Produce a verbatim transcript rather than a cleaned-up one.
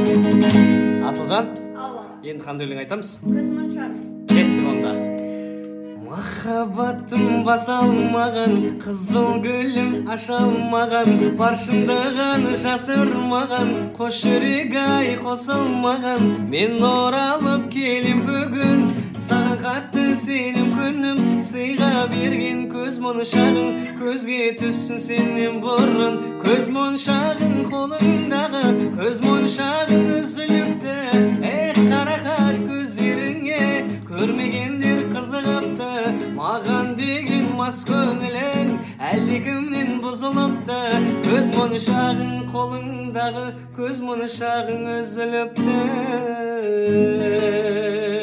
Асылжан, Ала. енді қандай өлең айтамыз? Көз моншақ. Кеттік онда. Махаббатым баса алмаған, қызыл гүлім аша алмаған, бар шындығын жасырмаған, қош жүрек ай қосылмаған. Мен оралып келем бүгін, саған қатты сенім күнім, сыйға берген көз моншағың көзге түссін сенен бұрын. Көз моншағың қолыңдағы, көз моншағың үзіліпті. Эх, қарақат көздеріңе көрмегендер қызығыпты. Маған деген мас көңілің әлдекімнен бұзылыпты. Көз моншағың қолыңдағы, көз моншағың үзіліпті.